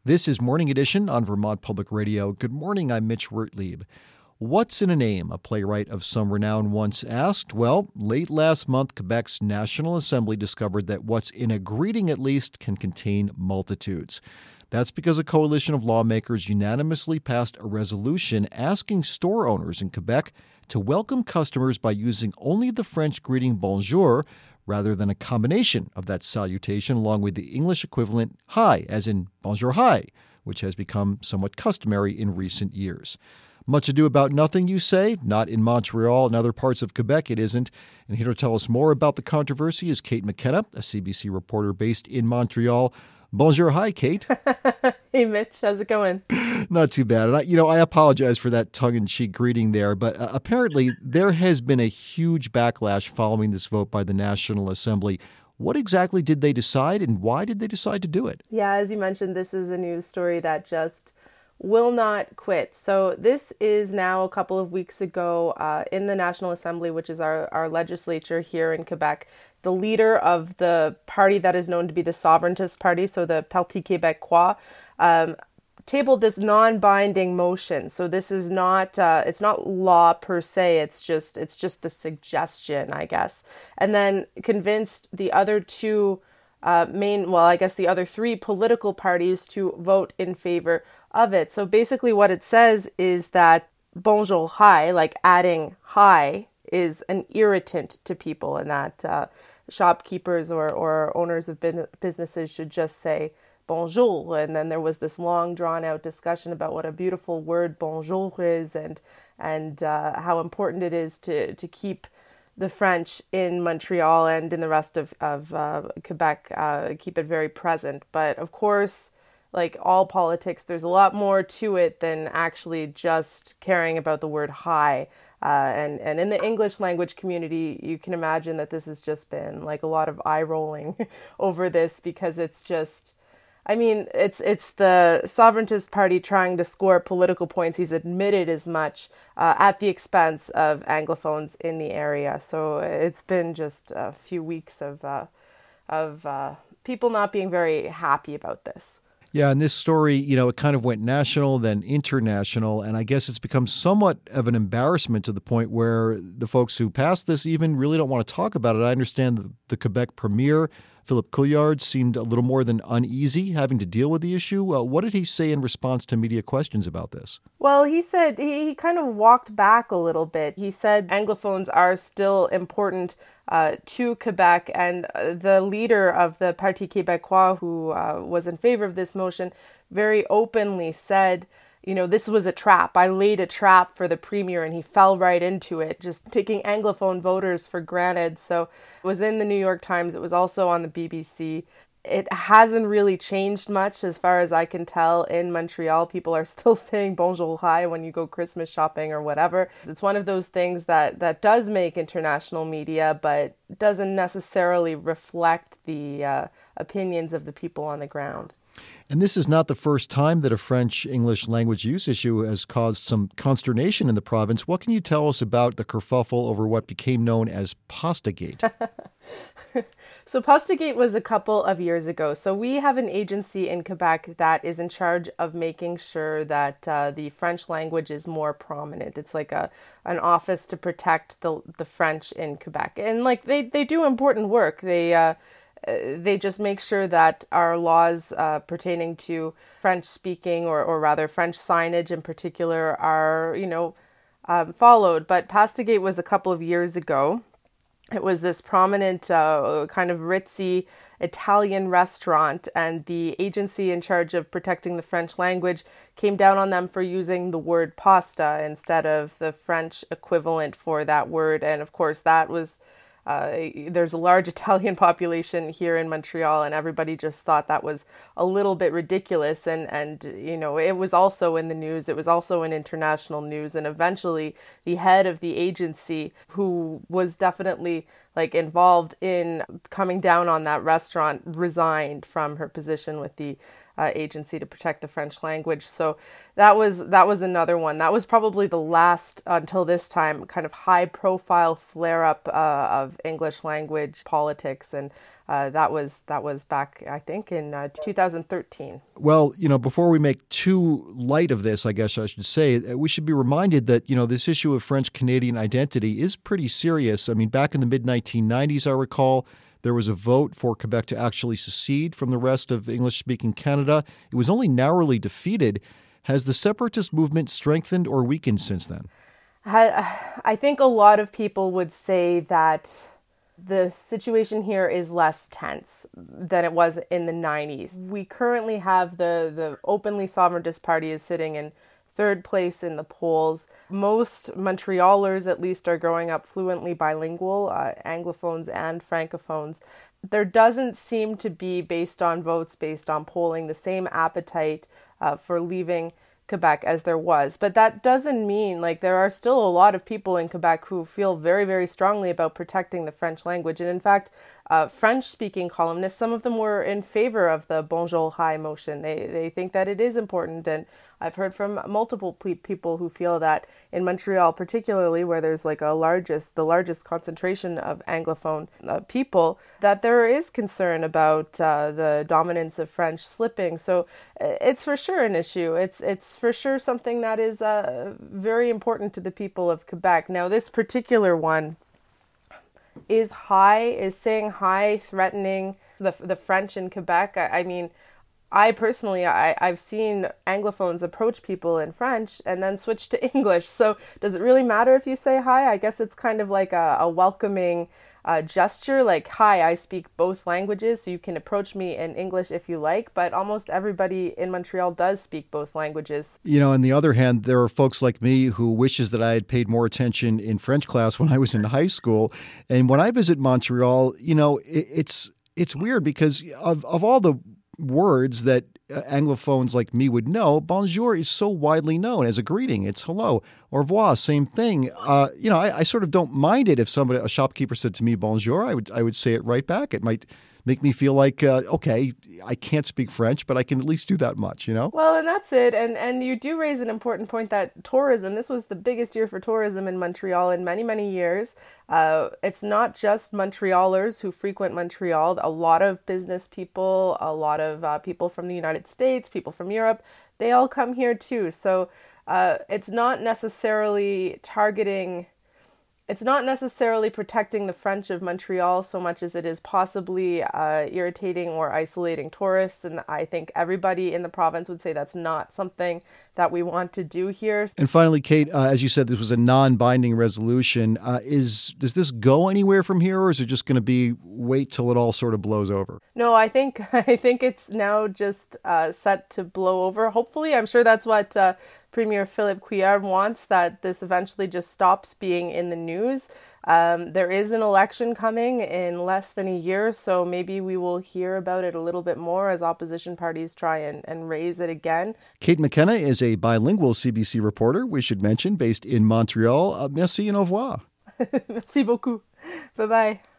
This is Morning Edition on Vermont Public Radio. Good morning, I'm Mitch Wertlieb. What's in a name? A playwright of some renown once asked. Well, late last month, Quebec's National Assembly discovered that what's in a greeting at least can contain multitudes. That's because a coalition of lawmakers unanimously passed a resolution asking store owners in Quebec to welcome customers by using only the French greeting bonjour rather than a combination of that salutation along with the English equivalent hi, as in bonjour hi, which has become somewhat customary in recent years. Much ado about nothing, you say? Not in Montreal and other parts of Quebec, it isn't. And here to tell us more about the controversy is Kate McKenna, a CBC reporter based in Montreal. Bonjour, hi, Kate. Hey, Mitch. How's it going? Not too bad. And I apologize for that tongue-in-cheek greeting there, but apparently there has been a huge backlash following this vote by the National Assembly. What exactly did they decide, and why did they decide to do it? Yeah, as you mentioned, this is a news story that just will not quit. So this is now a couple of weeks ago in the National Assembly, which is our legislature here in Quebec. The leader of the party that is known to be the Sovereigntist Party, so the Parti Québécois, tabled this non-binding motion. So this is not, it's not law per se. It's just a suggestion, I guess. And then convinced the other two the other three political parties to vote in favor of it. So basically what it says is that bonjour hi, like adding hi, is an irritant to people, and that shopkeepers or owners of businesses should just say bonjour. And then there was this long drawn out discussion about what a beautiful word bonjour is and how important it is to keep the French in Montreal and in the rest of Quebec, keep it very present. But of course, like all politics, there's a lot more to it than actually just caring about the word hi. And in the English language community, you can imagine that this has just been like a lot of eye rolling over this, because it's just, I mean, it's the Sovereigntist Party trying to score political points. He's admitted as much at the expense of Anglophones in the area. So it's been just a few weeks of people not being very happy about this. Yeah, and this story, it kind of went national, then international, and I guess it's become somewhat of an embarrassment to the point where the folks who passed this even really don't want to talk about it. I understand that the Quebec Premier, Philippe Couillard, seemed a little more than uneasy having to deal with the issue. What did he say in response to media questions about this? Well, he said he kind of walked back a little bit. He said Anglophones are still important to Quebec, and the leader of the Parti Québécois, who was in favor of this motion, very openly said, this was a trap. I laid a trap for the premier and he fell right into it, just taking Anglophone voters for granted. So it was in the New York Times. It was also on the BBC. It hasn't really changed much as far as I can tell in Montreal. People are still saying bonjour hi when you go Christmas shopping or whatever. It's one of those things that does make international media, but doesn't necessarily reflect the opinions of the people on the ground. And this is not the first time that a French-English language use issue has caused some consternation in the province. What can you tell us about the kerfuffle over what became known as Pastagate? So Pastagate was a couple of years ago. So we have an agency in Quebec that is in charge of making sure that the French language is more prominent. It's like an office to protect the French in Quebec. And like they do important work. They just make sure that our laws pertaining to French speaking or rather French signage in particular are, followed. But Pastagate was a couple of years ago. It was this prominent kind of ritzy Italian restaurant, and the agency in charge of protecting the French language came down on them for using the word pasta instead of the French equivalent for that word. And of course, that was there's a large Italian population here in Montreal, and everybody just thought that was a little bit ridiculous. And it was also in the news. It was also in international news. And eventually the head of the agency, who was definitely involved in coming down on that restaurant, resigned from her position with the agency to protect the French language. So that was another one. That was probably the last, until this time, kind of high-profile flare-up of English language politics, and that was back, I think, in 2013. Well, before we make too light of this, I guess I should say, we should be reminded that, this issue of French-Canadian identity is pretty serious. I mean, back in the mid-1990s, I recall, there was a vote for Quebec to actually secede from the rest of English-speaking Canada. It was only narrowly defeated. Has the separatist movement strengthened or weakened since then? I think a lot of people would say that the situation here is less tense than it was in the 90s. We currently have the openly sovereigntist party is sitting in third place in the polls. Most Montrealers, at least, are growing up fluently bilingual, Anglophones and Francophones. There doesn't seem to be, based on votes, based on polling, the same appetite for leaving Quebec as there was. But that doesn't mean, there are still a lot of people in Quebec who feel very, very strongly about protecting the French language. And in fact, French-speaking columnists, some of them were in favor of the Bonjour High motion. They think that it is important. And I've heard from multiple people who feel that in Montreal, particularly where there's the largest concentration of Anglophone people, that there is concern about the dominance of French slipping. So it's for sure an issue. It's for sure something that is very important to the people of Quebec. Now, this particular one is saying hi, threatening the French in Quebec. I mean, I personally, I've seen Anglophones approach people in French and then switch to English. So does it really matter if you say hi? I guess it's kind of like a welcoming gesture, hi, I speak both languages, so you can approach me in English if you like. But almost everybody in Montreal does speak both languages. On the other hand, there are folks like me who wishes that I had paid more attention in French class when I was in high school. And when I visit Montreal, it's weird because of all the words that Anglophones like me would know, bonjour is so widely known as a greeting. It's hello. Au revoir, same thing. I sort of don't mind it if a shopkeeper said to me bonjour. I would say it right back. It might make me feel like, okay, I can't speak French, but I can at least do that much, Well, and that's it. And you do raise an important point that tourism, this was the biggest year for tourism in Montreal in many, many years. It's not just Montrealers who frequent Montreal. A lot of business people, a lot of people from the United States, people from Europe, they all come here too. So it's not necessarily protecting the French of Montreal so much as it is possibly irritating or isolating tourists. And I think everybody in the province would say that's not something that we want to do here. And finally, Kate, as you said, this was a non-binding resolution. Does this go anywhere from here, or is it just going to be wait till it all sort of blows over? No, I think it's now just set to blow over. Hopefully, I'm sure that's what Premier Philippe Couillard wants, that this eventually just stops being in the news. There is an election coming in less than a year, so maybe we will hear about it a little bit more as opposition parties try and raise it again. Kate McKenna is a bilingual CBC reporter, we should mention, based in Montreal. Merci and au revoir. Merci beaucoup. Bye-bye.